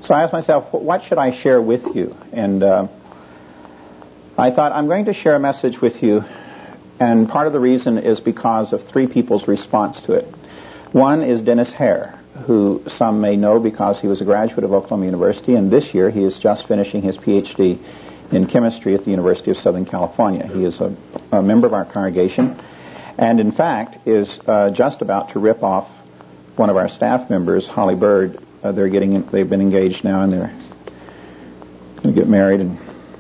So I asked myself, what should I share with you? And I thought, I'm going to share a message with you, and part of the reason is because of three people's response to it. One is Dennis Hare, who some may know because he was a graduate of Oklahoma University, and this year he is just finishing his Ph.D. in chemistry at the University of Southern California. He is a member of our congregation, and in fact is just about to rip off one of our staff members, Holly Bird. They've been engaged now, and they're going to get married and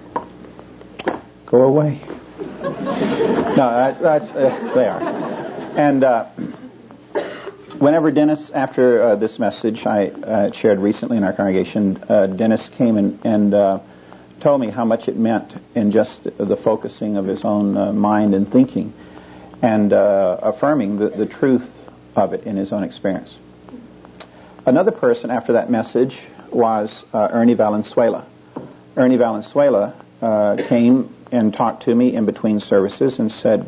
go away. No, they are. And whenever Dennis, after this message I shared recently in our congregation, Dennis came and told me how much it meant in just the focusing of his own mind and thinking, and affirming the truth of it in his own experience. Another person after that message was Ernie Valenzuela. Ernie Valenzuela came and talked to me in between services and said,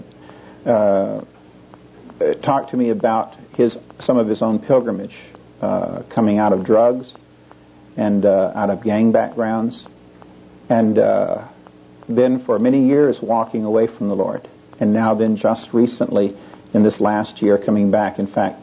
talked to me about some of his own pilgrimage, coming out of drugs and out of gang backgrounds, and then for many years walking away from the Lord, and now then just recently in this last year coming back. In fact,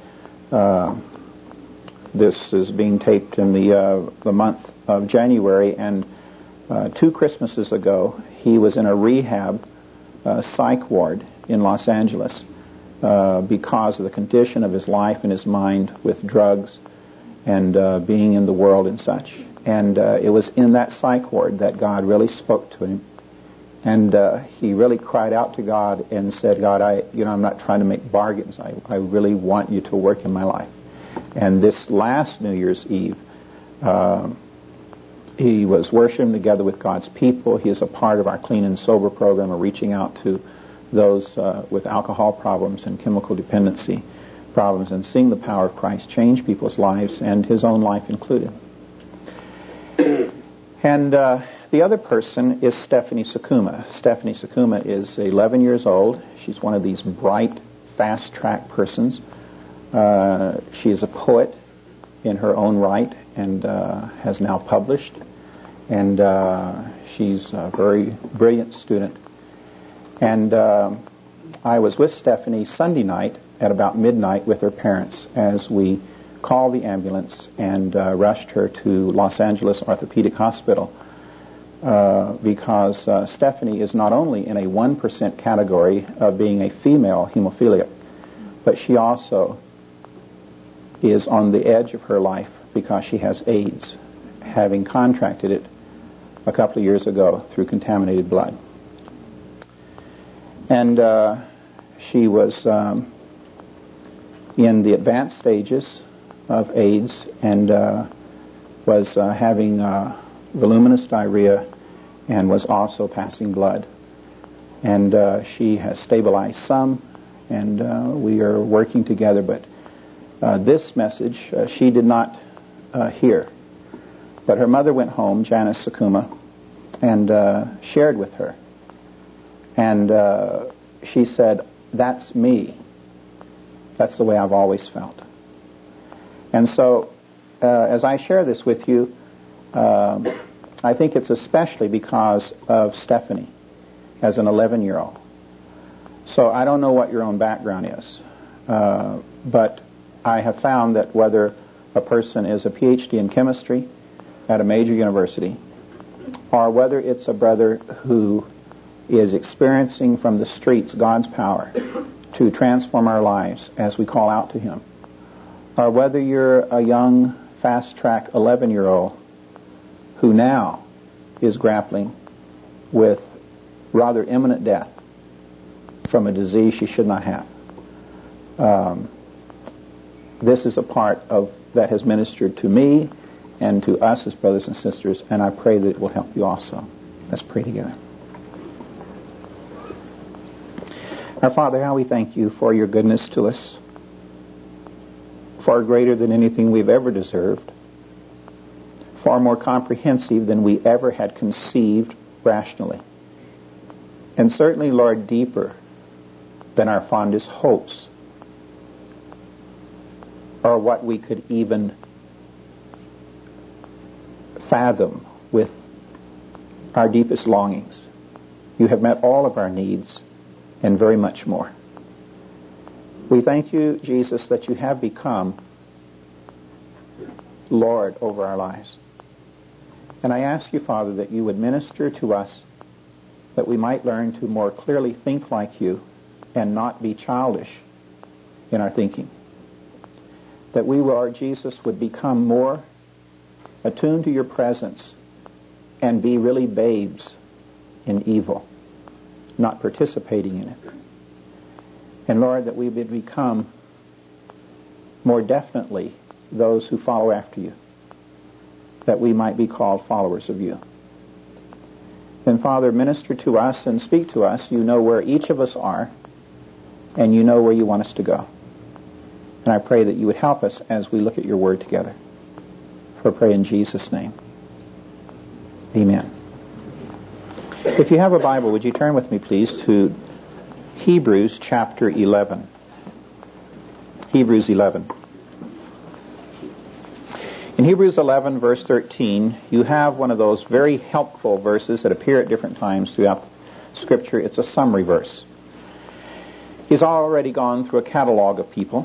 this is being taped in the month of January, and 2 Christmases ago he was in a rehab psych ward in Los Angeles because of the condition of his life and his mind with drugs and being in the world and such. And it was in that psych ward that God really spoke to him, and he really cried out to God and said, God, I'm not trying to make bargains. I really want you to work in my life. And this last New Year's Eve, he was worshiping together with God's people. He is a part of our Clean and Sober program, of reaching out to those with alcohol problems and chemical dependency problems, and seeing the power of Christ change people's lives, and his own life included. And the other person is Stephanie Sakuma. Stephanie Sakuma is 11 years old. She's one of these bright, fast-track persons. She is a poet in her own right, and has now published. And she's a very brilliant student. And I was with Stephanie Sunday night at about midnight with her parents as we called the ambulance and rushed her to Los Angeles Orthopedic Hospital because Stephanie is not only in a 1% category of being a female hemophiliac, but she also is on the edge of her life because she has AIDS, having contracted it a couple of years ago through contaminated blood. And she was in the advanced stages of AIDS and was having voluminous diarrhea and was also passing blood. And she has stabilized some, and we are working together, but this message she did not hear. But her mother went home, Janice Sakuma, and shared with her. And she said, that's me. That's the way I've always felt. And so, as I share this with you, I think it's especially because of Stephanie as an 11-year-old. So I don't know what your own background is, but I have found that whether a person is a PhD in chemistry at a major university, or whether it's a brother who is experiencing from the streets God's power to transform our lives as we call out to Him, or whether you're a young, fast-track 11-year-old who now is grappling with rather imminent death from a disease she should not have. This is a part of that has ministered to me and to us as brothers and sisters, and I pray that it will help you also. Let's pray together. Our Father, how we thank you for your goodness to us, far greater than anything we've ever deserved, far more comprehensive than we ever had conceived rationally, and certainly, Lord, deeper than our fondest hopes or what we could even fathom with our deepest longings. You have met all of our needs and very much more. We thank you, Jesus, that you have become Lord over our lives. And I ask you, Father, that you would minister to us, that we might learn to more clearly think like you and not be childish in our thinking. That we, Lord Jesus, would become more attuned to your presence and be really babes in evil, not participating in it. And Lord, that we would become more definitely those who follow after you, that we might be called followers of you. Then, Father, minister to us and speak to us. You know where each of us are, and you know where you want us to go. And I pray that you would help us as we look at your word together. For I pray in Jesus' name. Amen. If you have a Bible, would you turn with me, please, to Hebrews chapter 11. Hebrews 11. In Hebrews 11, verse 13, you have one of those very helpful verses that appear at different times throughout Scripture. It's a summary verse. He's already gone through a catalog of people.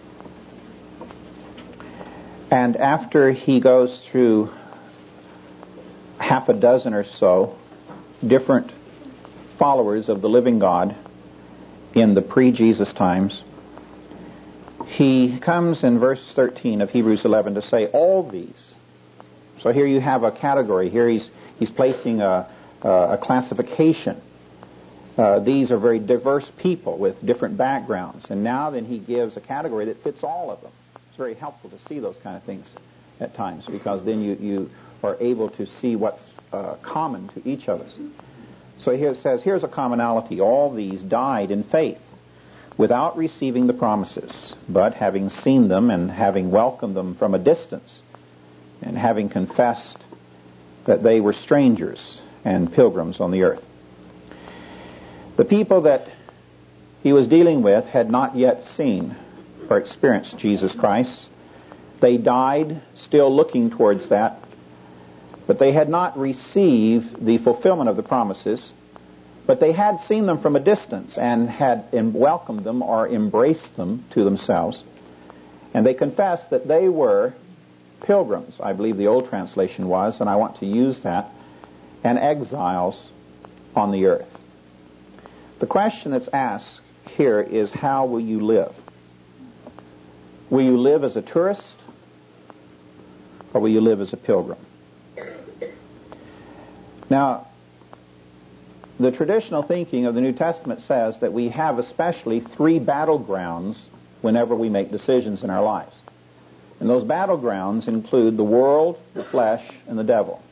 And after he goes through half a dozen or so different followers of the living God in the pre-Jesus times, he comes in verse 13 of Hebrews 11 to say all these. So here you have a category. Here he's placing a classification. These are very diverse people with different backgrounds. And now then he gives a category that fits all of them. It's very helpful to see those kind of things at times, because then you are able to see what's common to each of us. So here it says, here's a commonality. All these died in faith without receiving the promises, but having seen them and having welcomed them from a distance, and having confessed that they were strangers and pilgrims on the earth. The people that he was dealing with had not yet seen or experienced Jesus Christ. They died still looking towards that, but they had not received the fulfillment of the promises, but they had seen them from a distance and had welcomed them or embraced them to themselves. And they confessed that they were pilgrims, I believe the old translation was, and I want to use that, and exiles on the earth. The question that's asked here is, how will you live? Will you live as a tourist, or will you live as a pilgrim? Now, the traditional thinking of the New Testament says that we have especially three battlegrounds whenever we make decisions in our lives. And those battlegrounds include the world, the flesh, and the devil.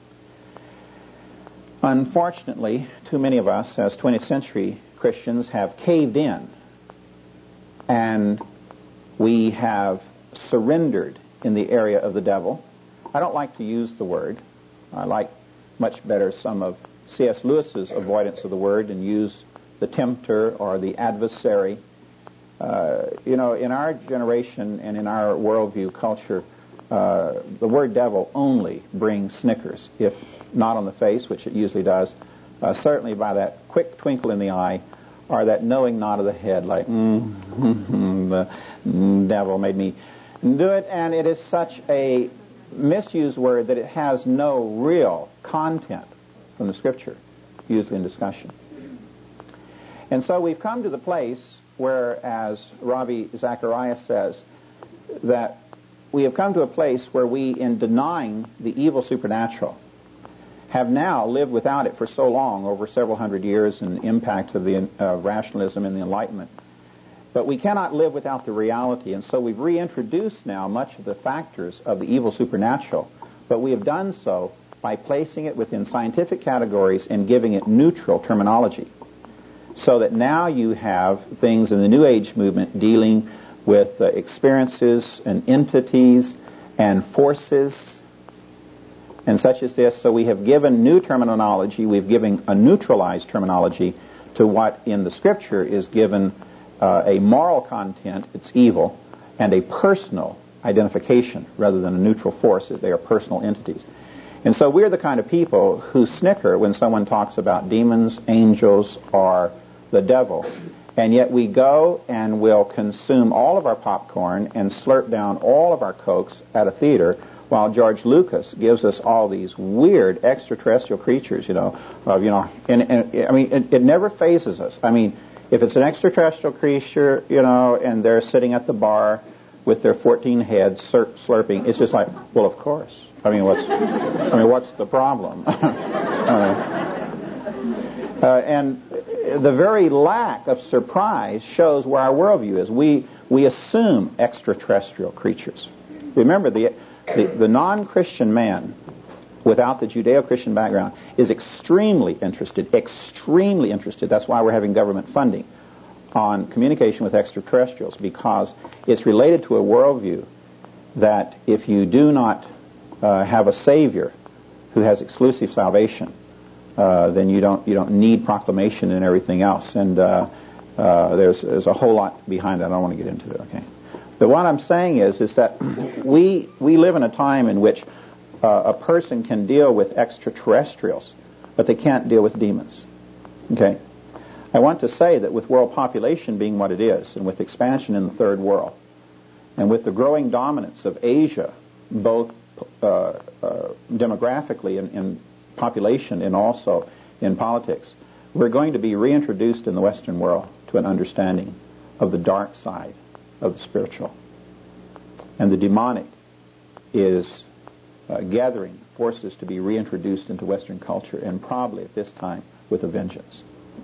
Unfortunately, too many of us as 20th century Christians have caved in, and we have surrendered in the area of the devil. I don't like to use the word. I like much better some of C.S. Lewis's avoidance of the word and use the tempter or the adversary. In our generation and in our worldview culture, the word devil only brings snickers, if not on the face, which it usually does, certainly by that quick twinkle in the eye or that knowing nod of the head, like, the devil made me do it. And it is such a misused word that it has no real content from the Scripture, usually in discussion. And so we've come to the place where, as Ravi Zacharias says, that we have come to a place where we, in denying the evil supernatural, have now lived without it for so long, over several hundred years, and the impact of the rationalism and the Enlightenment. But we cannot live without the reality, and so we've reintroduced now much of the factors of the evil supernatural, but we have done so by placing it within scientific categories and giving it neutral terminology. So that now you have things in the New Age movement dealing with experiences and entities and forces and such as this. So we have given new terminology, we've given a neutralized terminology to what in the Scripture is given a moral content, it's evil, and a personal identification rather than a neutral force. They are personal entities. And so we're the kind of people who snicker when someone talks about demons, angels, or the devil. And yet we go and will consume all of our popcorn and slurp down all of our Cokes at a theater while George Lucas gives us all these weird extraterrestrial creatures, and I mean, it never phases us. I mean, if it's an extraterrestrial creature, and they're sitting at the bar with their 14 heads slurping, it's just like, well, of course. I mean, what's the problem? And the very lack of surprise shows where our worldview is. We assume extraterrestrial creatures. Remember, the non-Christian man without the Judeo-Christian background is extremely interested. That's why we're having government funding on communication with extraterrestrials, because it's related to a worldview that if you do not have a Savior who has exclusive salvation, then you don't need proclamation and everything else. And there's a whole lot behind that. I don't want to get into it. Okay. But what I'm saying is that we live in a time in which a person can deal with extraterrestrials, but they can't deal with demons. Okay. I want to say that with world population being what it is, and with expansion in the third world, and with the growing dominance of Asia, both demographically in population and also in politics, we're going to be reintroduced in the Western world to an understanding of the dark side of the spiritual. And the demonic is gathering forces to be reintroduced into Western culture, and probably at this time with a vengeance.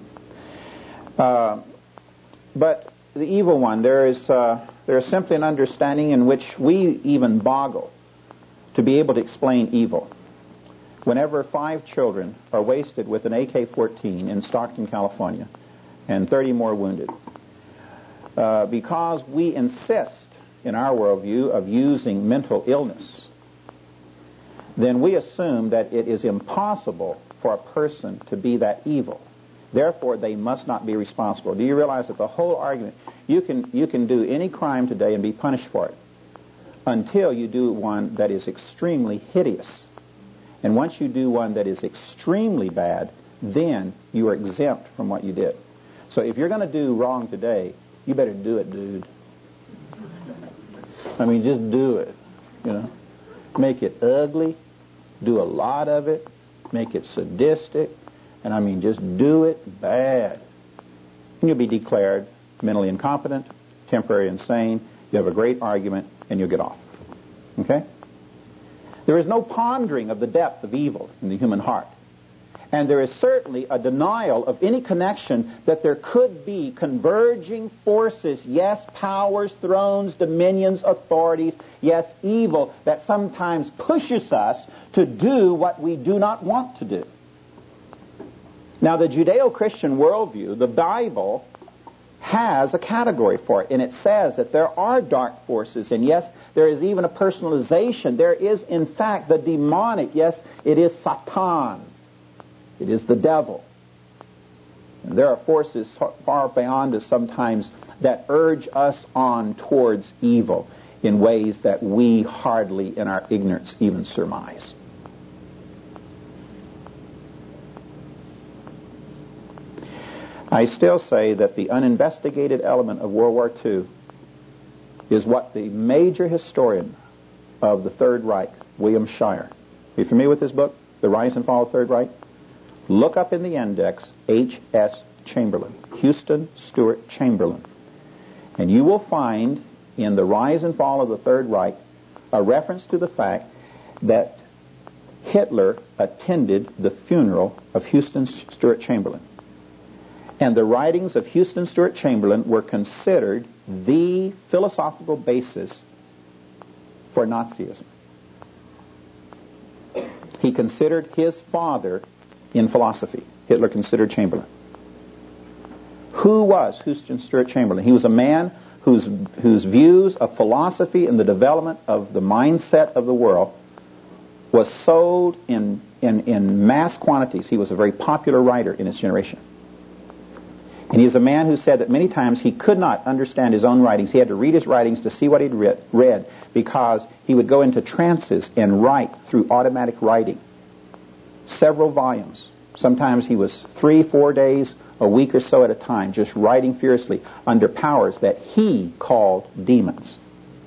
But the evil one, there is simply an understanding in which we even boggle to be able to explain evil. Whenever 5 children are wasted with an AK-14 in Stockton, California, and 30 more wounded, because we insist in our worldview of using mental illness, then we assume that it is impossible for a person to be that evil. Therefore, they must not be responsible. Do you realize that the whole argument, you can do any crime today and be punished for it until you do one that is extremely hideous. And once you do one that is extremely bad, then you are exempt from what you did. So if you're going to do wrong today, you better do it, dude. I mean, just do it, Make it ugly, do a lot of it, make it sadistic, and I mean, just do it bad. And you'll be declared mentally incompetent, temporarily insane, you have a great argument, and you'll get off. Okay? There is no pondering of the depth of evil in the human heart. And there is certainly a denial of any connection that there could be converging forces, yes, powers, thrones, dominions, authorities, yes, evil, that sometimes pushes us to do what we do not want to do. Now, the Judeo-Christian worldview, the Bible, has a category for it, and it says that there are dark forces, and yes, there is even a personalization. There is, in fact, the demonic. Yes, it is Satan. It is the devil. And there are forces far beyond us sometimes that urge us on towards evil in ways that we hardly, in our ignorance, even surmise. I still say that the uninvestigated element of World War II is what the major historian of the Third Reich, William Shirer. Are you familiar with this book, The Rise and Fall of the Third Reich? Look up in the index H.S. Chamberlain, Houston Stewart Chamberlain, and you will find in The Rise and Fall of the Third Reich a reference to the fact that Hitler attended the funeral of Houston Stewart Chamberlain. And the writings of Houston Stewart Chamberlain were considered the philosophical basis for Nazism. He considered his father in philosophy. Hitler considered Chamberlain. Who was Houston Stewart Chamberlain? He was a man whose views of philosophy and the development of the mindset of the world was sold in mass quantities. He was a very popular writer in his generation. And he's a man who said that many times he could not understand his own writings. He had to read his writings to see what he'd read because he would go into trances and write through automatic writing. Several volumes. Sometimes he was 3-4 days, a week or so at a time, just writing fiercely under powers that he called demons.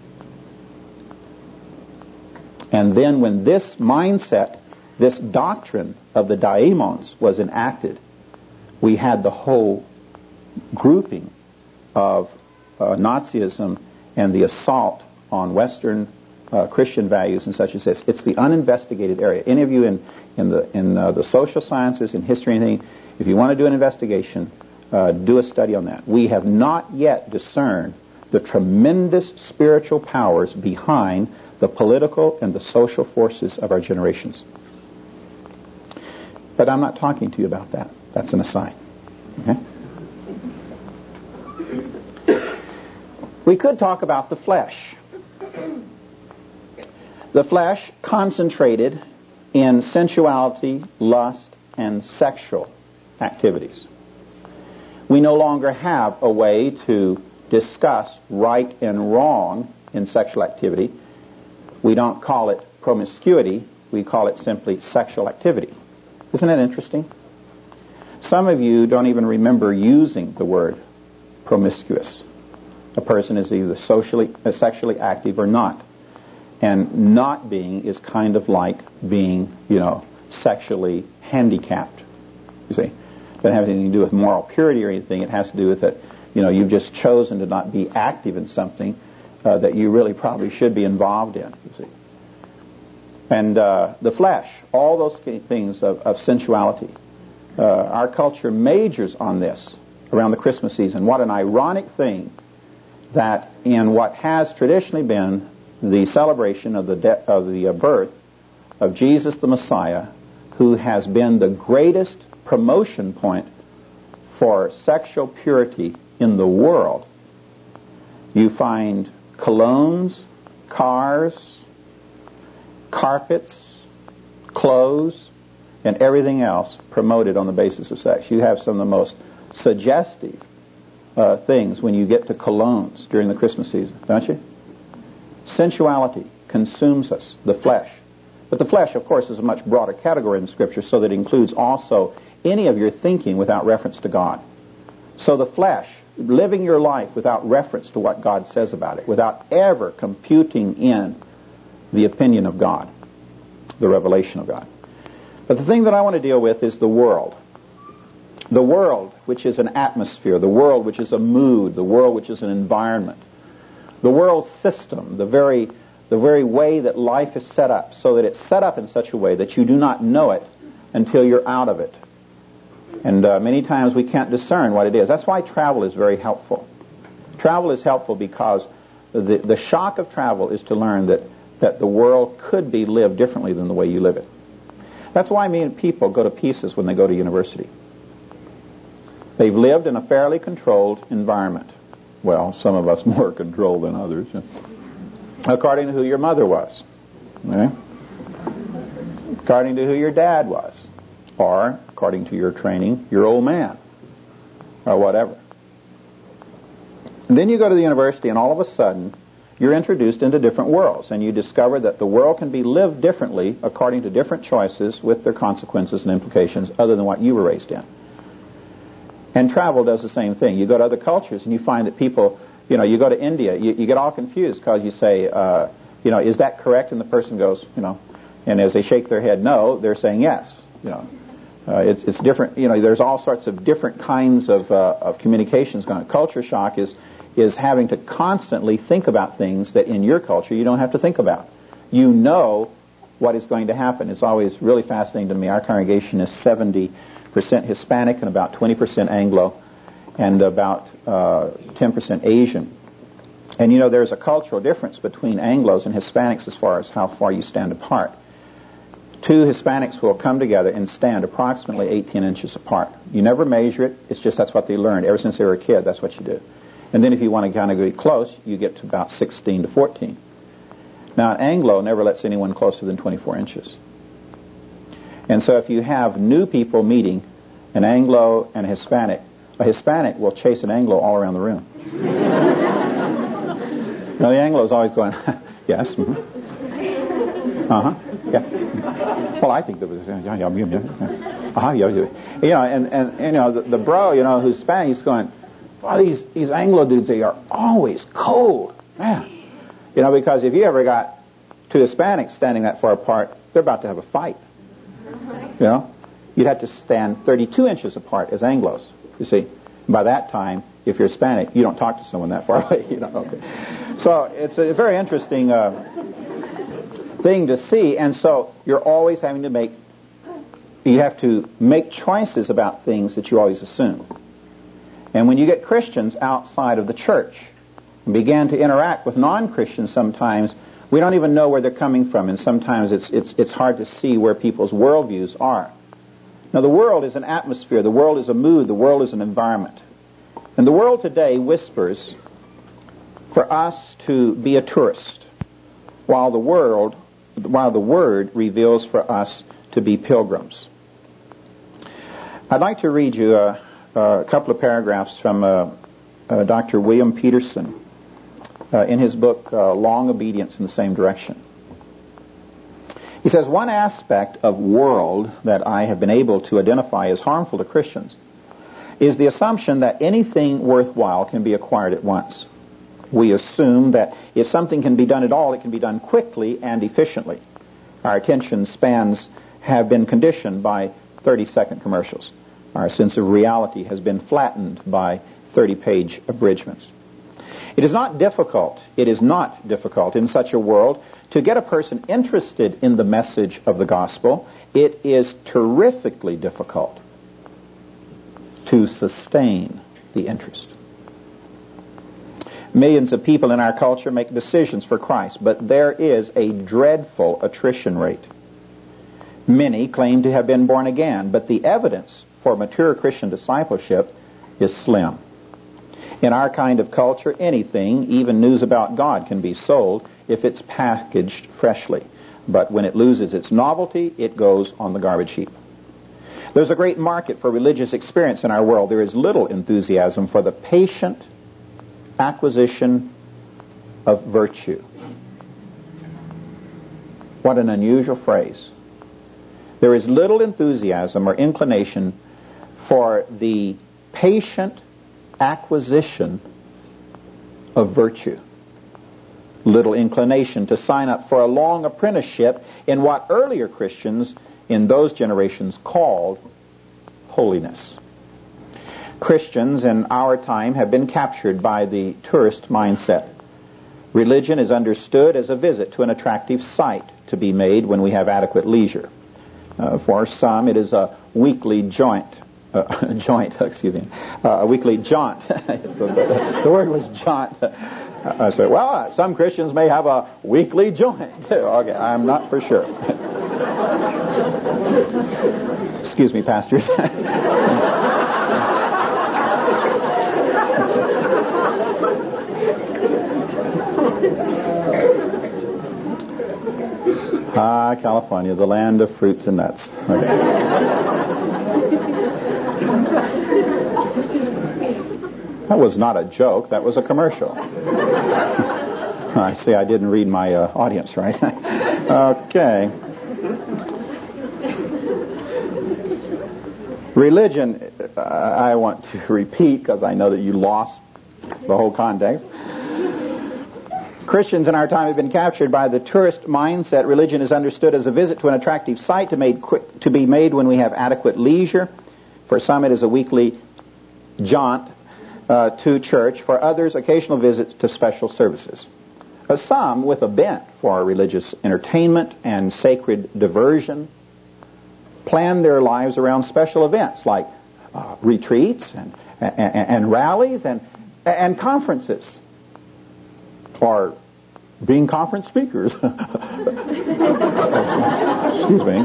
And then when this mindset, this doctrine of the daimons was enacted, we had the whole grouping of Nazism and the assault on Western Christian values and such as this. It's the uninvestigated area. Any of you in the social sciences, in history, anything, if you want to do an investigation, do a study on that. We have not yet discerned the tremendous spiritual powers behind the political and the social forces of our generations. But I'm not talking to you about that. That's an aside. Okay? We could talk about the flesh. The flesh concentrated in sensuality, lust, and sexual activities. We no longer have a way to discuss right and wrong in sexual activity. We don't call it promiscuity. We call it simply sexual activity. Isn't that interesting? Some of you don't even remember using the word promiscuous. A person is either sexually active or not. And not being is kind of like being, sexually handicapped. You see? It doesn't have anything to do with moral purity or anything. It has to do with that, you've just chosen to not be active in something that you really probably should be involved in, you see. And the flesh, all those things of sensuality. Our culture majors on this around the Christmas season. What an ironic thing that in what has traditionally been the celebration of the birth of Jesus the Messiah, who has been the greatest promotion point for sexual purity in the world, you find colognes, cars, carpets, clothes, and everything else promoted on the basis of sex. You have some of the most suggestive things when you get to colognes during the Christmas season, don't you? Sensuality consumes us, the flesh. But the flesh, of course, is a much broader category in the Scripture, so that it includes also any of your thinking without reference to God. So the flesh, living your life without reference to what God says about it, without ever computing in the opinion of God, the revelation of God. But the thing that I want to deal with is the world. The world, which is an atmosphere, the world, which is a mood, the world, which is an environment. The world system, the very way that life is set up, so that it's set up in such a way that you do not know it until you're out of it. And many times we can't discern what it is. That's why travel is very helpful. Travel is helpful because the shock of travel is to learn that the world could be lived differently than the way you live it. That's why many people go to pieces when they go to university. They've lived in a fairly controlled environment. Well, some of us more controlled than others. According to who your mother was. Okay? According to who your dad was. Or, according to your training, your old man. Or whatever. And then you go to the university and all of a sudden you're introduced into different worlds, and you discover that the world can be lived differently according to different choices with their consequences and implications other than what you were raised in. And travel does the same thing. You go to other cultures and you find that people, you go to India, you get all confused because you say, is that correct? And the person goes, and as they shake their head no, they're saying yes. It's different. There's all sorts of different kinds of communications going on. Culture shock is having to constantly think about things that in your culture you don't have to think about. You know what is going to happen. It's always really fascinating to me. Our congregation is 70% Hispanic and about 20% Anglo and about 10% Asian. And there's a cultural difference between Anglos and Hispanics as far as how far you stand apart. Two Hispanics will come together and stand approximately 18 inches apart. You never measure it. It's just that's what they learned. Ever since they were a kid, that's what you do. And then if you want to kind of get close, you get to about 16 to 14. Now, an Anglo never lets anyone closer than 24 inches. And so if you have new people meeting, an Anglo and a Hispanic, a Hispanic will chase an Anglo all around the room. Now, the Anglo is always going, yes, yeah. Well, I think that was, yeah. And the bro, who's Spanish, is going, well, these Anglo dudes, they are always cold, man. Because if you ever got two Hispanics standing that far apart, they're about to have a fight. You'd have to stand 32 inches apart as Anglos, you see. By that time, if you're Hispanic, you don't talk to someone that far away. Okay. So it's a very interesting thing to see, and so you're always having to make choices about things that you always assume. And when you get Christians outside of the church and begin to interact with non-Christians, sometimes we don't even know where they're coming from, and sometimes it's hard to see where people's worldviews are. Now, the world is an atmosphere, the world is a mood, the world is an environment. And the world today whispers for us to be a tourist, while the Word reveals for us to be pilgrims. I'd like to read you a couple of paragraphs from Dr. William Peterson in his book, Long Obedience in the Same Direction. He says, one aspect of world that I have been able to identify as harmful to Christians is the assumption that anything worthwhile can be acquired at once. We assume that if something can be done at all, it can be done quickly and efficiently. Our attention spans have been conditioned by 30-second commercials. Our sense of reality has been flattened by 30-page abridgments. It is not difficult in such a world to get a person interested in the message of the gospel. It is terrifically difficult to sustain the interest. Millions of people in our culture make decisions for Christ, but there is a dreadful attrition rate. Many claim to have been born again, but the evidence for mature Christian discipleship is slim. In our kind of culture, anything, even news about God, can be sold if it's packaged freshly. But when it loses its novelty, it goes on the garbage heap. There's a great market for religious experience in our world. There is little enthusiasm for the patient acquisition of virtue. What an unusual phrase. There is little enthusiasm or inclination for the patient acquisition of virtue. Little inclination to sign up for a long apprenticeship in what earlier Christians in those generations called holiness. Christians in our time have been captured by the tourist mindset. Religion is understood as a visit to an attractive site to be made when we have adequate leisure. For some, it is a weekly a weekly jaunt. The word was jaunt. I said, well, some Christians may have a weekly joint. Okay, I'm not for sure. Excuse me, pastors. California, the land of fruits and nuts. Okay. That was not a joke. That was a commercial. I see I didn't read my audience right. Okay. Religion, I want to repeat because I know that you lost the whole context. Christians in our time have been captured by the tourist mindset. Religion is understood as a visit to an attractive site to be made when we have adequate leisure. For some, it is a weekly jaunt to church. For others, occasional visits to special services. Some, with a bent for religious entertainment and sacred diversion, plan their lives around special events like retreats and rallies and conferences, or being conference speakers. Excuse me.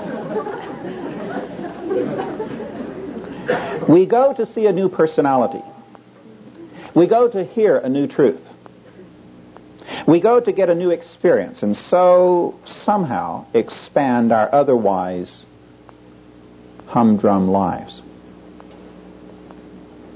We go to see a new personality. We go to hear a new truth. We go to get a new experience, and so somehow expand our otherwise humdrum lives.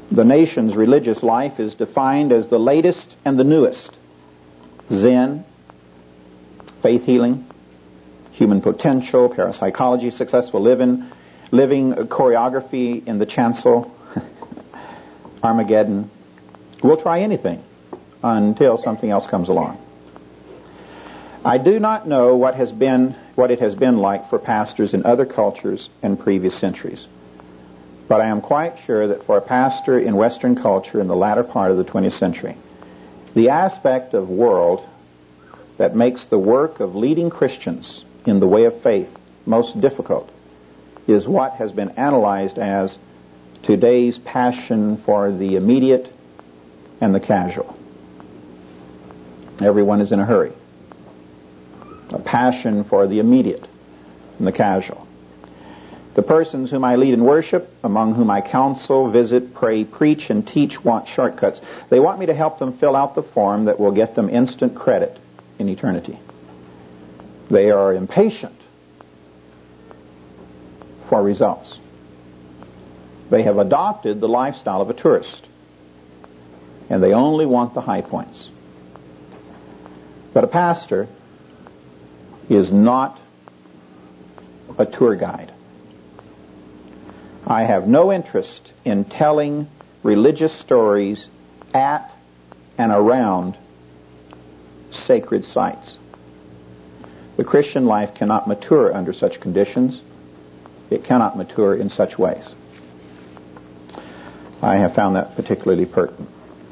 The nation's religious life is defined as the latest and the newest. Zen, faith healing, human potential, parapsychology, successful living choreography in the chancel, Armageddon. We'll try anything until something else comes along. I do not know what it has been like for pastors in other cultures and previous centuries. But I am quite sure that for a pastor in Western culture in the latter part of the 20th century, the aspect of world that makes the work of leading Christians in the way of faith most difficult is what has been analyzed as today's passion for the immediate and the casual. Everyone is in a hurry. A passion for the immediate and the casual. The persons whom I lead in worship, among whom I counsel, visit, pray, preach, and teach want shortcuts. They want me to help them fill out the form that will get them instant credit in eternity. They are impatient for results. They have adopted the lifestyle of a tourist, and they only want the high points. But a pastor is not a tour guide. I have no interest in telling religious stories at and around sacred sites. The Christian life cannot mature under such conditions. It cannot mature in such ways. I have found that particularly pertinent.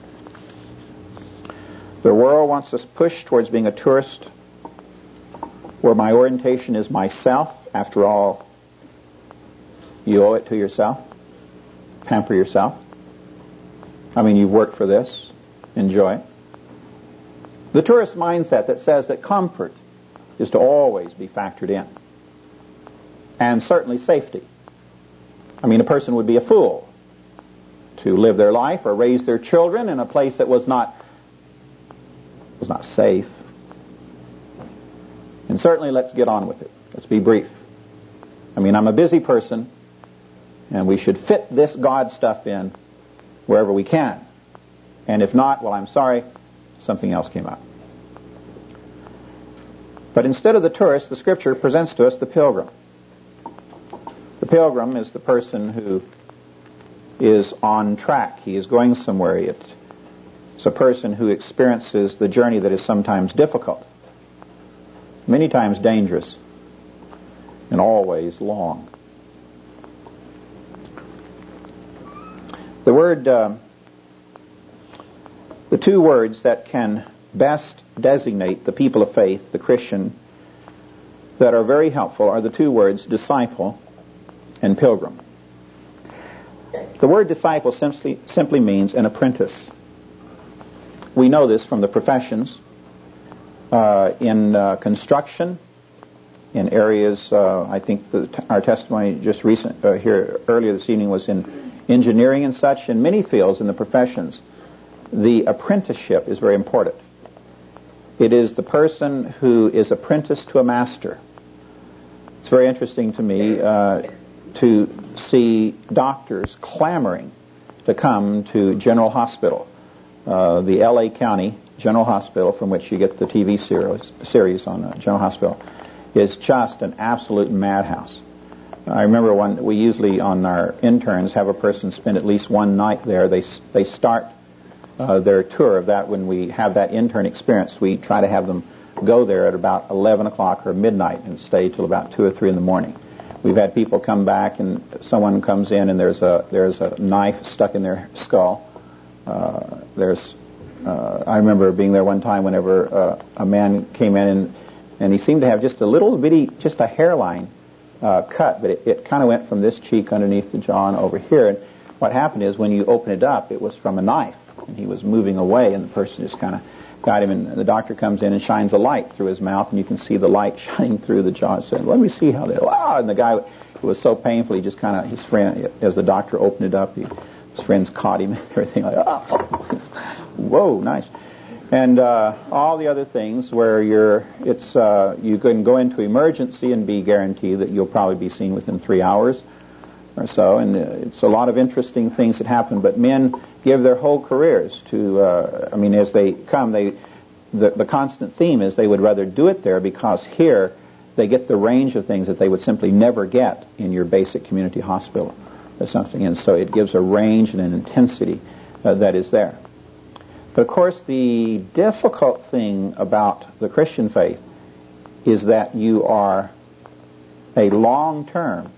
The world wants us pushed towards being a tourist where my orientation is myself. After all, you owe it to yourself. Pamper yourself. I mean, you've worked for this. Enjoy it. The tourist mindset that says that comfort is to always be factored in. And certainly safety. I mean, a person would be a fool to live their life or raise their children in a place that was not safe. And certainly let's get on with it. Let's be brief. I mean, I'm a busy person, and we should fit this God stuff in wherever we can. And if not, well, I'm sorry, something else came up. But instead of the tourist, the Scripture presents to us the pilgrim. The pilgrim is the person who is on track. He is going somewhere. It's a person who experiences the journey that is sometimes difficult, many times dangerous, and always long. The two words that can best designate the people of faith, the Christian, that are very helpful are the two words disciple and pilgrim. The word disciple simply means an apprentice. We know this from the professions. In construction, in areas, I think our testimony just here earlier this evening was in engineering and such. In many fields in the professions, the apprenticeship is very important. It is the person who is apprenticed to a master. It's very interesting to me to see doctors clamoring to come to General Hospital, the L.A. County General Hospital, from which you get the TV series on General Hospital, is just an absolute madhouse. I remember we usually on our interns have a person spend at least one night there. They start their tour of that when we have that intern experience. We try to have them go there at about 11 o'clock or midnight and stay till about 2 or 3 in the morning. We've had people come back and someone comes in and there's a knife stuck in their skull. I remember being there one time whenever a man came in and he seemed to have just a little bitty, just a hairline cut, but it kind of went from this cheek underneath the jaw and over here. And what happened is when you open it up, it was from a knife. And he was moving away, and the person just kind of got him. And the doctor comes in and shines a light through his mouth, and you can see the light shining through the jaw. And said, "Let me see how they." Wow! And the guy, it was so painful. He just kind of, his friend, as the doctor opened it up, his friends caught him and everything like, "Oh, whoa, nice." And all the other things where you can go into emergency and be guaranteed that you'll probably be seen within 3 hours. or so, and it's a lot of interesting things that happen. But men give their whole careers to, as they come, the constant theme is they would rather do it there because here they get the range of things that they would simply never get in your basic community hospital or something. And so it gives a range and an intensity that is there. But of course, the difficult thing about the Christian faith is that you are a long-term,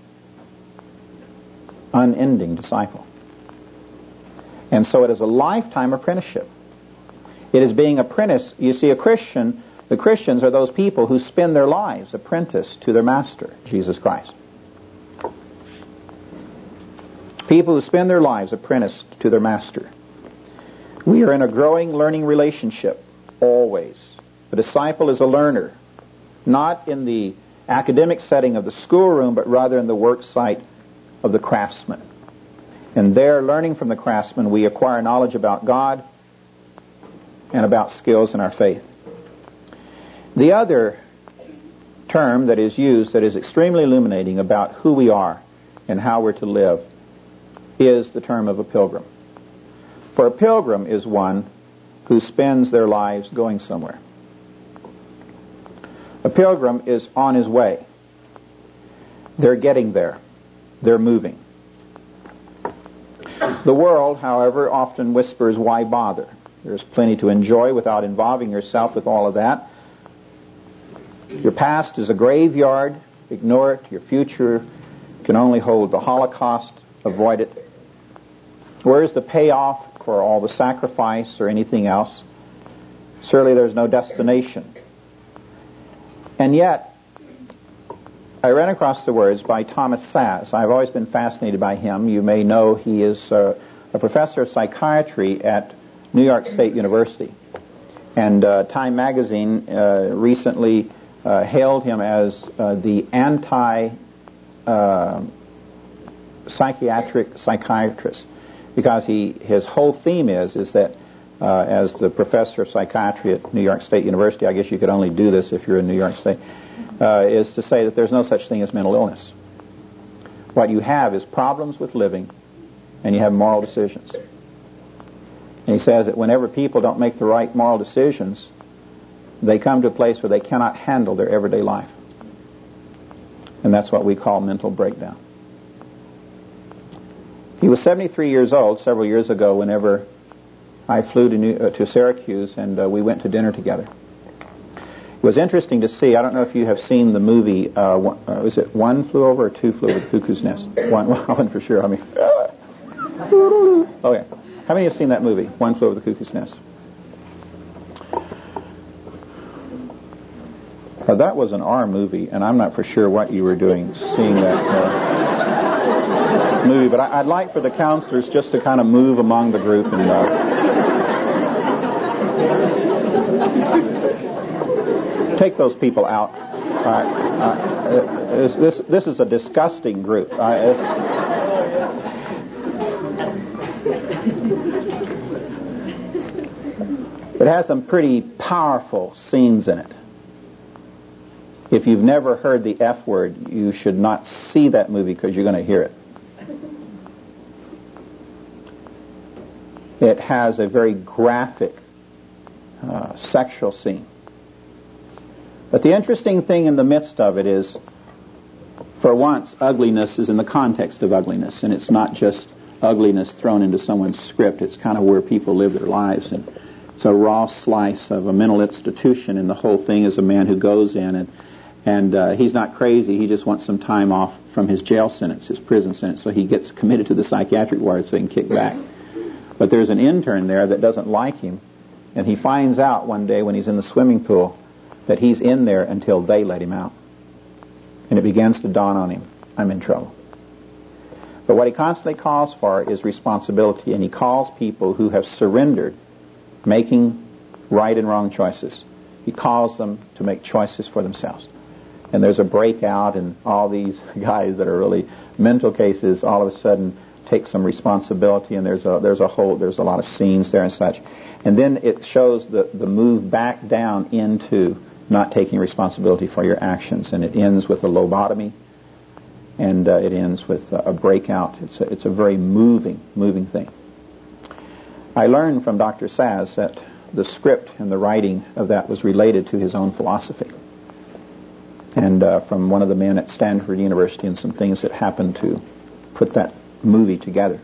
unending disciple. And so it is a lifetime apprenticeship. It is being apprenticed. You see, the Christians are those people who spend their lives apprenticed to their master, Jesus Christ. People who spend their lives apprenticed to their master. We are in a growing learning relationship, always. A disciple is a learner, not in the academic setting of the schoolroom, but rather in the work site of the craftsman. And there, learning from the craftsman, we acquire knowledge about God and about skills in our faith. The other term that is used that is extremely illuminating about who we are and how we're to live is the term of a pilgrim. For a pilgrim is one who spends their lives going somewhere. A pilgrim is on his way. They're getting there. They're moving. The world, however, often whispers, why bother? There's plenty to enjoy without involving yourself with all of that. Your past is a graveyard. Ignore it. Your future can only hold the Holocaust. Avoid it. Where's the payoff for all the sacrifice or anything else? Surely there's no destination. And yet, I ran across the words by Thomas Szasz. I've always been fascinated by him. You may know he is a professor of psychiatry at New York State University. And Time magazine recently hailed him as the anti-psychiatric psychiatrist, because his whole theme is that as the professor of psychiatry at New York State University, I guess you could only do this if you're in New York State, is to say that there's no such thing as mental illness. What you have is problems with living, and you have moral decisions. And he says that whenever people don't make the right moral decisions, they come to a place where they cannot handle their everyday life. And that's what we call mental breakdown. He was 73 years old several years ago whenever I flew to Syracuse, and we went to dinner together. It was interesting to see. I don't know if you have seen the movie, was it One Flew Over or Two Flew Over the Cuckoo's Nest? One for sure. Oh yeah. How many have seen that movie, One Flew Over the Cuckoo's Nest? That was an R movie, and I'm not for sure what you were doing seeing that movie, but I'd like for the counselors just to kind of move among the group and take those people out. This is a disgusting group. It has some pretty powerful scenes in it. If you've never heard the F word, you should not see that movie because you're going to hear it. It has a very graphic sexual scene. But the interesting thing in the midst of it is, for once, ugliness is in the context of ugliness, and it's not just ugliness thrown into someone's script. It's kind of where people live their lives, and it's a raw slice of a mental institution, and the whole thing is a man who goes in and he's not crazy. He just wants some time off from his jail sentence, his prison sentence, so he gets committed to the psychiatric ward so he can kick back. But there's an intern there that doesn't like him, and he finds out one day when he's in the swimming pool that he's in there until they let him out. And it begins to dawn on him, I'm in trouble. But what he constantly calls for is responsibility, and he calls people who have surrendered making right and wrong choices. He calls them to make choices for themselves. And there's a breakout, and all these guys that are really mental cases all of a sudden take some responsibility, and there's a lot of scenes there and such. And then it shows the move back down into not taking responsibility for your actions, and it ends with a lobotomy and it ends with a breakout. It's a very moving thing. I learned from Dr. Saz that the script and the writing of that was related to his own philosophy, and from one of the men at Stanford University, and some things that happened to put that movie together.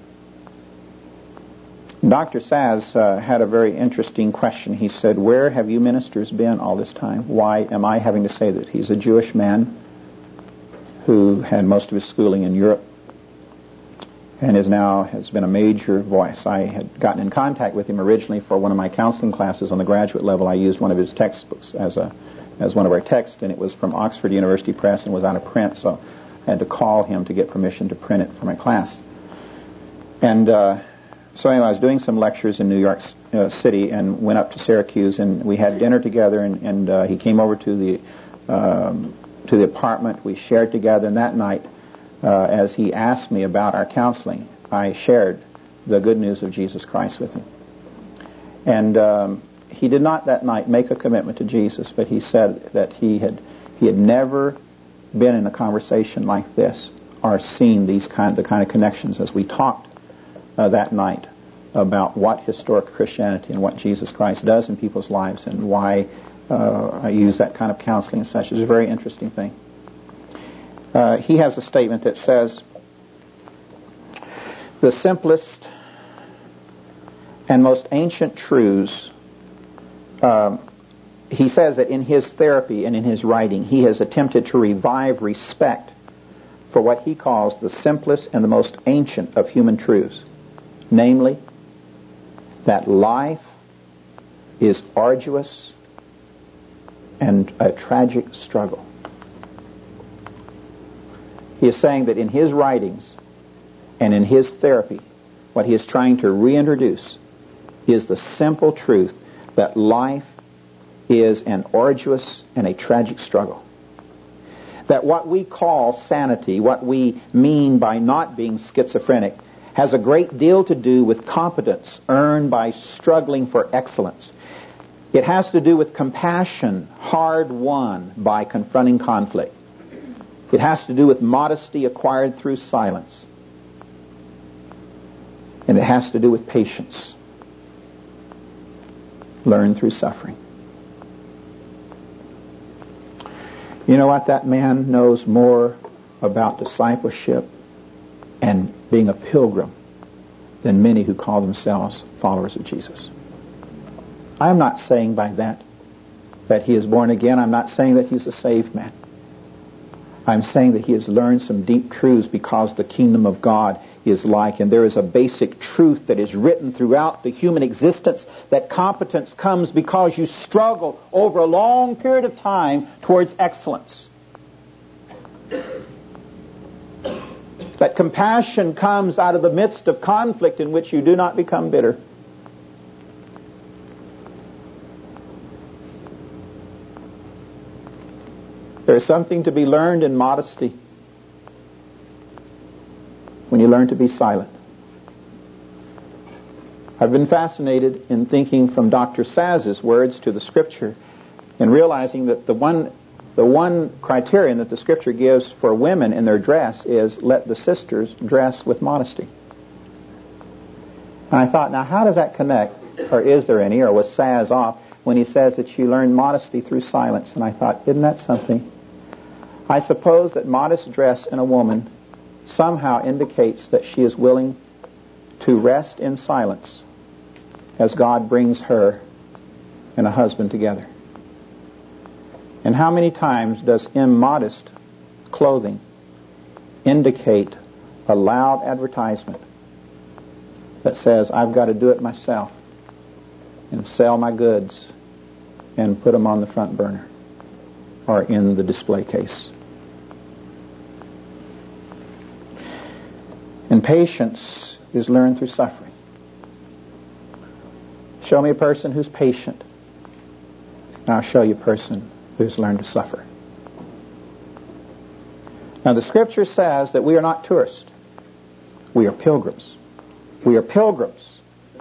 Dr. Saz had a very interesting question. He said, "Where have you ministers been all this time? Why am I having to say that?" He's a Jewish man who had most of his schooling in Europe and has been a major voice. I had gotten in contact with him originally for one of my counseling classes on the graduate level. I used one of his textbooks as one of our texts, and it was from Oxford University Press and was out of print, so I had to call him to get permission to print it for my class. And so anyway, I was doing some lectures in New York City and went up to Syracuse, and we had dinner together, and he came over to the apartment. We shared together, and that night, as he asked me about our counseling, I shared the good news of Jesus Christ with him. And he did not that night make a commitment to Jesus, but he said that he had never been in a conversation like this or seen the kind of connections as we talked that night about what historic Christianity and what Jesus Christ does in people's lives and why I use that kind of counseling and such. It's a very interesting thing. He has a statement that says, the simplest and most ancient truths, he says that in his therapy and in his writing, he has attempted to revive respect for what he calls the simplest and the most ancient of human truths, namely, that life is arduous and a tragic struggle. He is saying that in his writings and in his therapy, what he is trying to reintroduce is the simple truth that life is an arduous and a tragic struggle. That what we call sanity, what we mean by not being schizophrenic, has a great deal to do with competence earned by struggling for excellence. It has to do with compassion hard won by confronting conflict. It has to do with modesty acquired through silence. And it has to do with patience learned through suffering. You know what? That man knows more about discipleship and being a pilgrim than many who call themselves followers of Jesus. I am not saying by that he is born again. I'm not saying that he's a saved man. I'm saying that he has learned some deep truths because the kingdom of God is like, and there is a basic truth that is written throughout the human existence, that competence comes because you struggle over a long period of time towards excellence. That compassion comes out of the midst of conflict in which you do not become bitter. There is something to be learned in modesty when you learn to be silent. I've been fascinated in thinking from Dr. Saz's words to the Scripture and realizing that the one criterion that the Scripture gives for women in their dress is let the sisters dress with modesty. And I thought, now how does that connect, or is there any, or was Saz off when he says that she learned modesty through silence? And I thought, isn't that something? I suppose that modest dress in a woman somehow indicates that she is willing to rest in silence as God brings her and a husband together. And how many times does immodest clothing indicate a loud advertisement that says, I've got to do it myself and sell my goods and put them on the front burner or in the display case? And patience is learned through suffering. Show me a person who's patient, and I'll show you a person who's learned to suffer. Now the Scripture says that we are not tourists. We are pilgrims. We are pilgrims.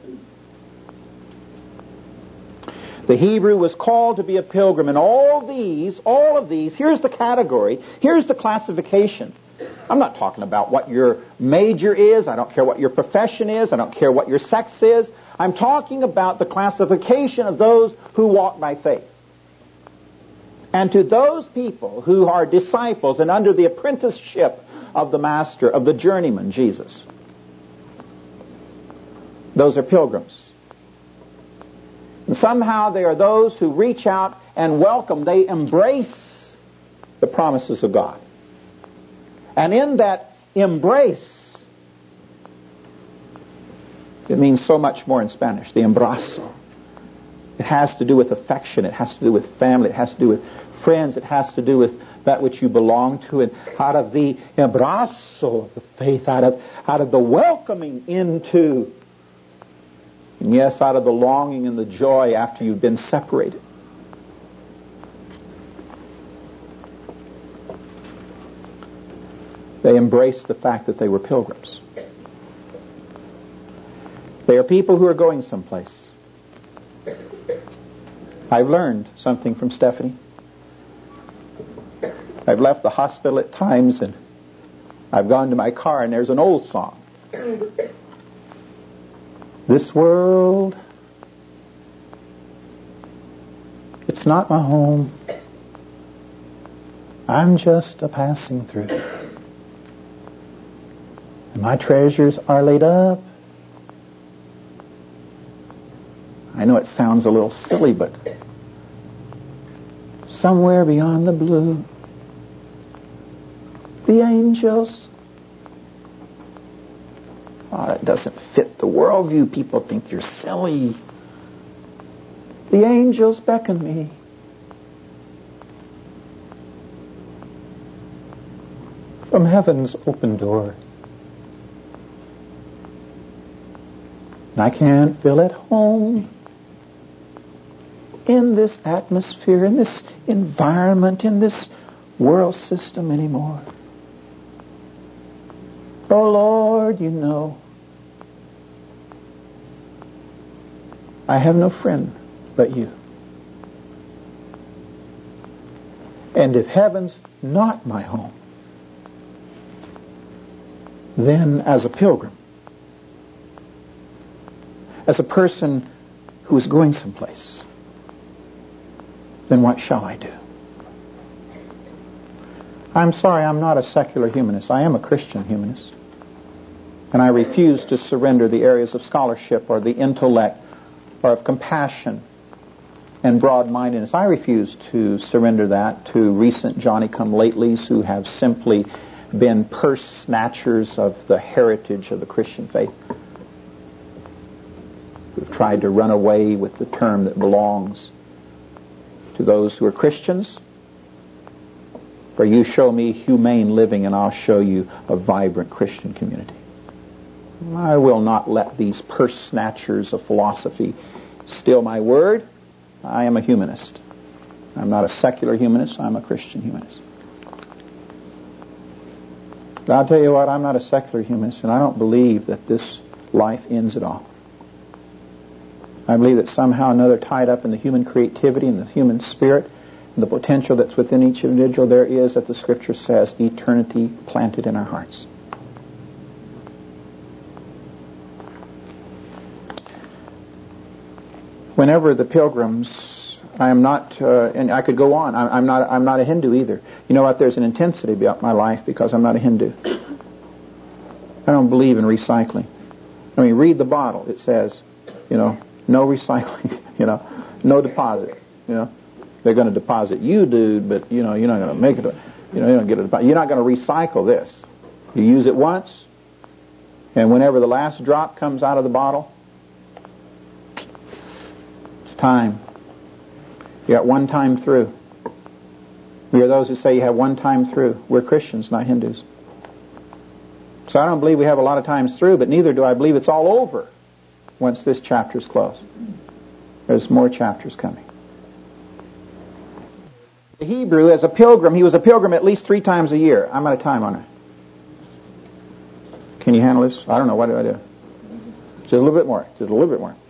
The Hebrew was called to be a pilgrim, and all of these, here's the category, here's the classification I'm not talking about what your major is. I don't care what your profession is. I don't care what your sex is. I'm talking about the classification of those who walk by faith. And to those people who are disciples and under the apprenticeship of the Master, of the journeyman, Jesus, those are pilgrims. And somehow they are those who reach out and welcome. They embrace the promises of God. And in that embrace, it means so much more in Spanish, the embrazo. It has to do with affection. It has to do with family. It has to do with friends. It has to do with that which you belong to. And out of the embrazo of the faith, out of the welcoming into, and yes, out of the longing and the joy after you've been separated. They embraced the fact that they were pilgrims. They are people who are going someplace. I've learned something from Stephanie. I've left the hospital at times and I've gone to my car and there's an old song. This world, it's not my home. I'm just a passing through. And my treasures are laid up. I know it sounds a little silly, but somewhere beyond the blue, the angels. Oh, that doesn't fit the worldview. People think you're silly. The angels beckon me. From heaven's open door. And I can't feel at home in this atmosphere, in this environment, in this world system anymore. Oh Lord, you know, I have no friend but you. And if heaven's not my home, then as a pilgrim, as a person who is going someplace, then what shall I do? I'm sorry, I'm not a secular humanist. I am a Christian humanist. And I refuse to surrender the areas of scholarship or the intellect or of compassion and broad-mindedness. I refuse to surrender that to recent Johnny-come-latelys who have simply been purse snatchers of the heritage of the Christian faith, who've tried to run away with the term that belongs to those who are Christians. For you show me humane living and I'll show you a vibrant Christian community. I will not let these purse snatchers of philosophy steal my word. I am a humanist. I'm not a secular humanist. I'm a Christian humanist. But I'll tell you what, I'm not a secular humanist, and I don't believe that this life ends at all. I believe that somehow or another, tied up in the human creativity and the human spirit and the potential that's within each individual, there is, as the Scripture says, eternity planted in our hearts. Whenever the pilgrims, I am not, and I could go on, I'm not a Hindu either. You know what, there's an intensity about my life because I'm not a Hindu. I don't believe in recycling. I mean, read the bottle. It says, no recycling, no deposit, They're going to deposit you, dude, but, you're not going to make it, you don't get it, you're not going to recycle this. You use it once, and whenever the last drop comes out of the bottle, it's time. You got one time through. We are those who say you have one time through. We're Christians, not Hindus. So I don't believe we have a lot of times through, but neither do I believe it's all over once this chapter is closed. There's more chapters coming. The Hebrew, as a pilgrim, he was a pilgrim at least 3 times a year. I'm out of time on it. Can you handle this? I don't know. What do I do? Just a little bit more. Just a little bit more.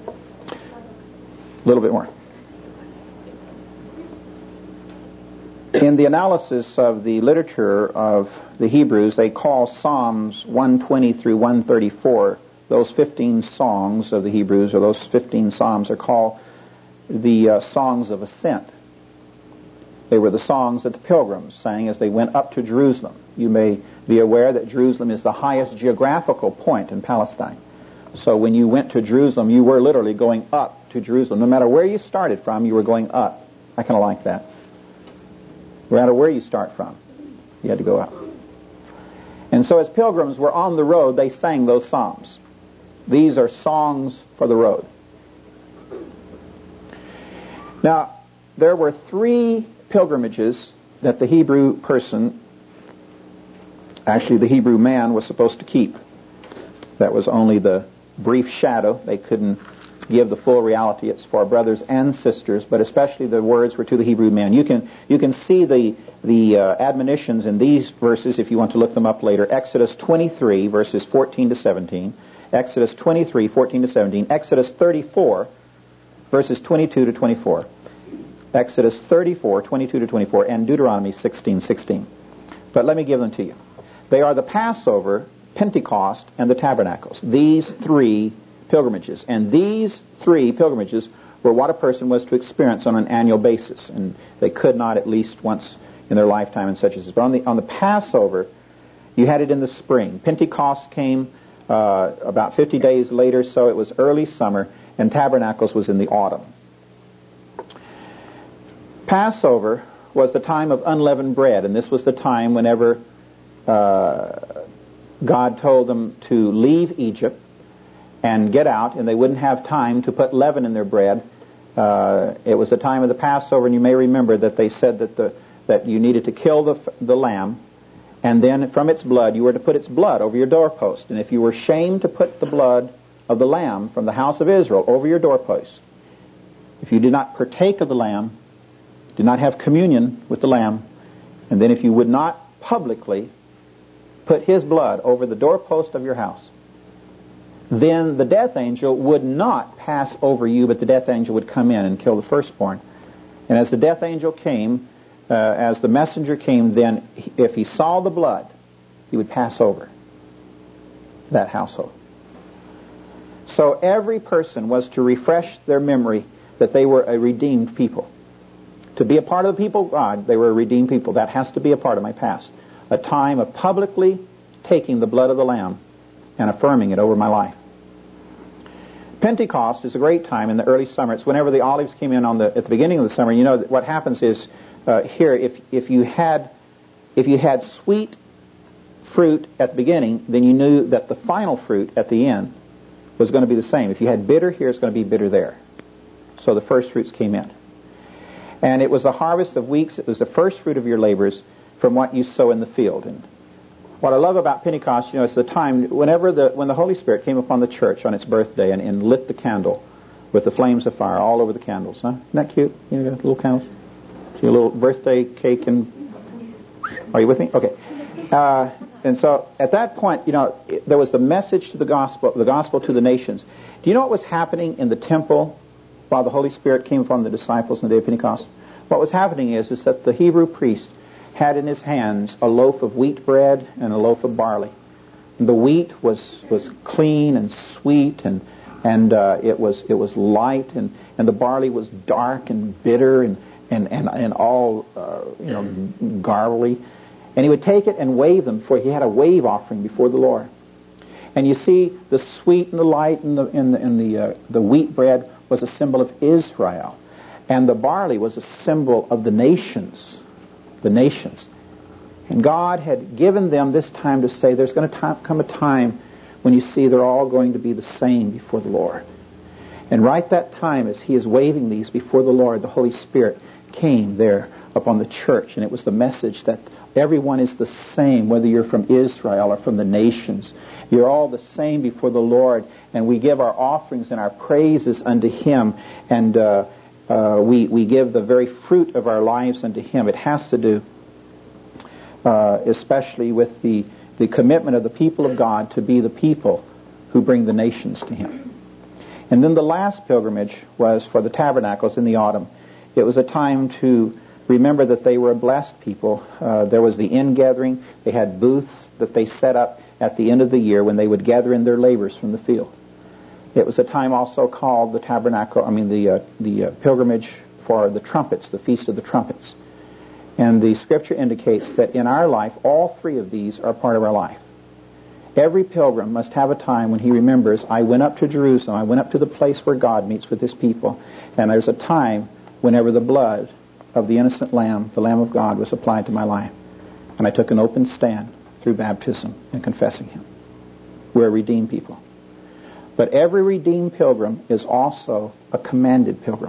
A little bit more. In the analysis of the literature of the Hebrews, they call Psalms 120 through 134, those 15 songs of the Hebrews, or those 15 psalms, are called the songs of ascent. They were the songs that the pilgrims sang as they went up to Jerusalem. You may be aware that Jerusalem is the highest geographical point in Palestine. So when you went to Jerusalem, you were literally going up to Jerusalem. No matter where you started from, you were going up. I kind of like that. No matter where you start from, you had to go up. And so as pilgrims were on the road, they sang those psalms. These are songs for the road. Now, there were 3 pilgrimages that the Hebrew person, actually the Hebrew man, was supposed to keep. That was only the brief shadow. They couldn't give the full reality. It's for brothers and sisters, but especially the words were to the Hebrew man. You can see the admonitions in these verses if you want to look them up later. Exodus 23, verses 14 to 17. Exodus 23, 14 to 17. Exodus 34, verses 22 to 24. Exodus 34, 22 to 24. And Deuteronomy 16, 16. But let me give them to you. They are the Passover, Pentecost, and the Tabernacles. These 3 pilgrimages. And these 3 pilgrimages were what a person was to experience on an annual basis. And they could not at least once in their lifetime and such as this. But on the Passover, you had it in the spring. Pentecost came about 50 days later, so it was early summer, and Tabernacles was in the autumn. Passover was the time of unleavened bread, and this was the time whenever God told them to leave Egypt and get out, and they wouldn't have time to put leaven in their bread. It was the time of the Passover, and you may remember that they said that you needed to kill the lamb, and then from its blood you were to put its blood over your doorpost. And if you were shamed to put the blood of the lamb from the house of Israel over your doorpost, if you did not partake of the lamb, did not have communion with the lamb, and then if you would not publicly put his blood over the doorpost of your house, then the death angel would not pass over you, but the death angel would come in and kill the firstborn. And as the death angel came, as the messenger came, then if he saw the blood, he would pass over that household. So every person was to refresh their memory that they were a redeemed people. To be a part of the people of God, they were a redeemed people. That has to be a part of my past. A time of publicly taking the blood of the Lamb and affirming it over my life. Pentecost is a great time in the early summer. It's whenever the olives came in at the beginning of the summer. You know what happens is here, if you had sweet fruit at the beginning, then you knew that the final fruit at the end was going to be the same. If you had bitter here, it's going to be bitter there. So the first fruits came in. And it was the harvest of weeks. It was the first fruit of your labors from what you sow in the field. And what I love about Pentecost, it's the time when the Holy Spirit came upon the church on its birthday and lit the candle with the flames of fire all over the candles. Huh? Isn't that cute? You know, little candles. See a little birthday cake and... Are you with me? Okay. And so at that point, there was the message to the gospel to the nations. Do you know what was happening in the temple while the Holy Spirit came upon the disciples on the day of Pentecost? What was happening is that the Hebrew priest had in his hands a loaf of wheat bread and a loaf of barley. And the wheat was clean and sweet, and it was light, and the barley was dark and bitter and all garbly. And he would take it and wave them, for he had a wave offering before the Lord. And you see, the sweet and the light and the wheat bread was a symbol of Israel, and the barley was a symbol of the nations. The nations. And God had given them this time to say there's going to come a time when you see they're all going to be the same before the Lord. And right that time, as he is waving these before the Lord, the Holy Spirit came there upon the church, and it was the message that everyone is the same, whether you're from Israel or from the nations. You're all the same before the Lord, and we give our offerings and our praises unto him, and we give the very fruit of our lives unto him. It has to do especially with the commitment of the people of God to be the people who bring the nations to him. And then the last pilgrimage was for the tabernacles in the autumn. It was a time to Remember that they were a blessed people. There was the ingathering. They had booths that they set up at the end of the year when they would gather in their labors from the field. It was a time also called the the pilgrimage for the trumpets, the Feast of the Trumpets. And the Scripture indicates that in our life, all three of these are part of our life. Every pilgrim must have a time when he remembers, I went up to Jerusalem, I went up to the place where God meets with His people, and there's a time whenever the blood of the innocent Lamb, the Lamb of God, was applied to my life. And I took an open stand through baptism and confessing Him. We're a redeemed people. But every redeemed pilgrim is also a commanded pilgrim.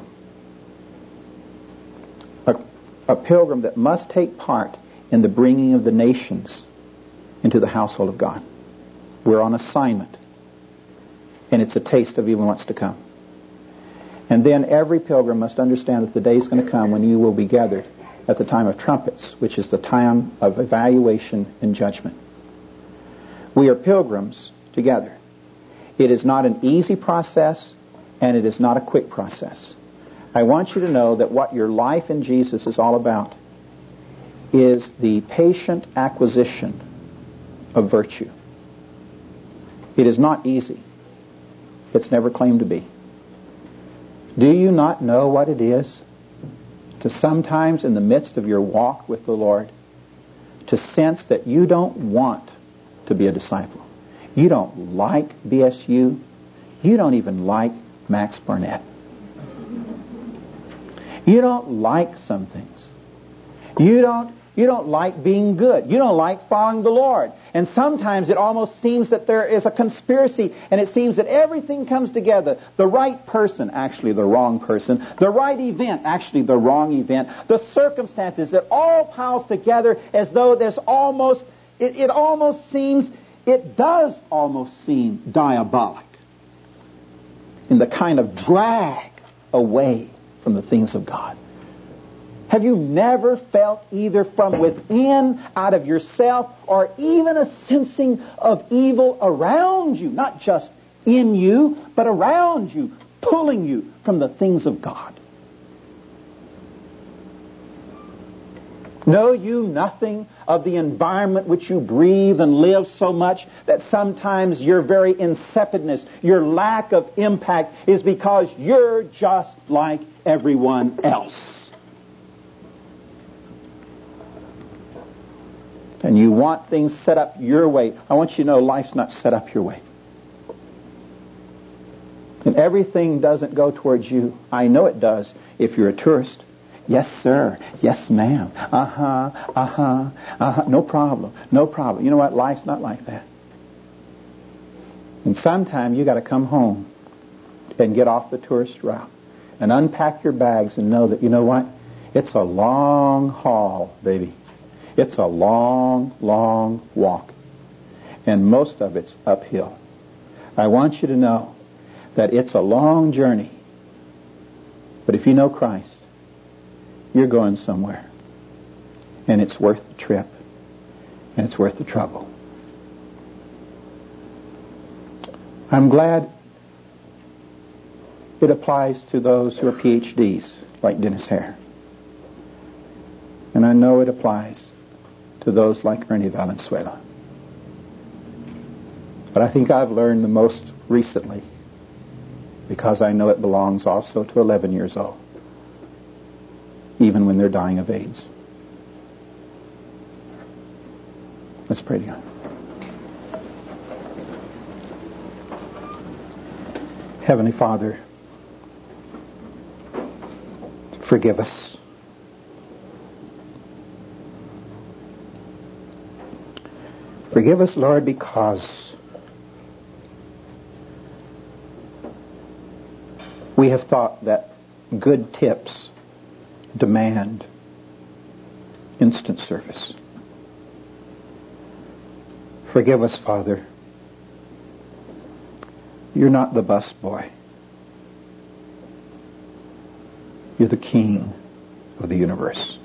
A pilgrim that must take part in the bringing of the nations into the household of God. We're on assignment. And it's a taste of even what's to come. And then every pilgrim must understand that the day is going to come when you will be gathered at the time of trumpets, which is the time of evaluation and judgment. We are pilgrims together. It is not an easy process, and it is not a quick process. I want you to know that what your life in Jesus is all about is the patient acquisition of virtue. It is not easy. It's never claimed to be. Do you not know what it is to sometimes in the midst of your walk with the Lord to sense that you don't want to be a disciple? You don't like BSU. You don't even like Max Barnett. You don't like some things. You don't like being good. You don't like following the Lord. And sometimes it almost seems that there is a conspiracy, and it seems that everything comes together. The right person, actually the wrong person. The right event, actually the wrong event. The circumstances, it all piles together as though there's almost, it does almost seem diabolic in the kind of drag away from the things of God. Have you never felt either from within, out of yourself, or even a sensing of evil around you, not just in you, but around you, pulling you from the things of God? Know you nothing of the environment which you breathe and live so much that sometimes your very insipidness, your lack of impact is because you're just like everyone else. And you want things set up your way. I want you to know life's not set up your way. And everything doesn't go towards you. I know it does if you're a tourist. Yes, sir. Yes, ma'am. No problem. No problem. You know what? Life's not like that. And sometime you got to come home and get off the tourist route and unpack your bags and know that, you know what? It's a long haul, baby. It's a long, long walk. And most of it's uphill. I want you to know that it's a long journey. But if you know Christ, you're going somewhere. And it's worth the trip. And it's worth the trouble. I'm glad it applies to those who are PhDs, like Dennis Hare. And I know it applies to those like Ernie Valenzuela. But I think I've learned the most recently because I know it belongs also to 11 years old, even when they're dying of AIDS. Let's pray together. Heavenly Father, forgive us. Forgive us, Lord, because we have thought that good tips demand instant service. Forgive us, Father. You're not the bus boy. You're the King of the universe.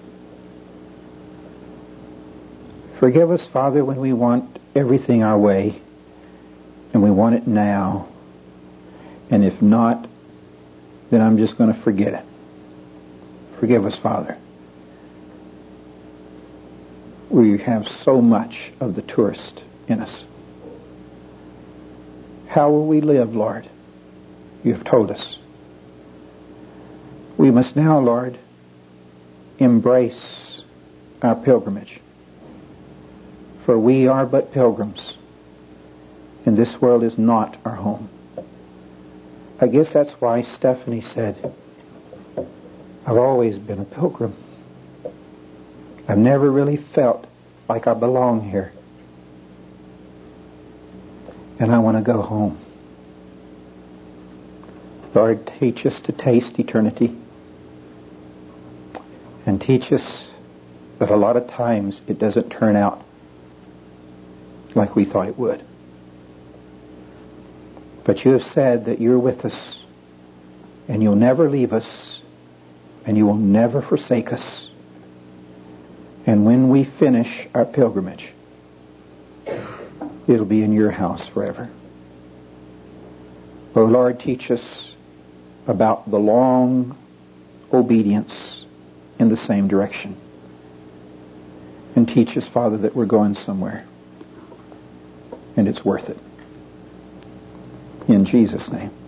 Forgive us, Father, when we want everything our way and we want it now. And if not, then I'm just going to forget it. Forgive us, Father. We have so much of the tourist in us. How will we live, Lord? You have told us. We must now, Lord, embrace our pilgrimage. For we are but pilgrims, and this world is not our home. I guess that's why Stephanie said, I've always been a pilgrim. I've never really felt like I belong here. And I want to go home. Lord, teach us to taste eternity. And teach us that a lot of times it doesn't turn out like we thought it would. But you have said that you're with us, and you'll never leave us, and you will never forsake us. And when we finish our pilgrimage, it'll be in your house forever. Oh Lord, teach us about the long obedience in the same direction. And teach us, Father, that we're going somewhere. And it's worth it. In Jesus' name.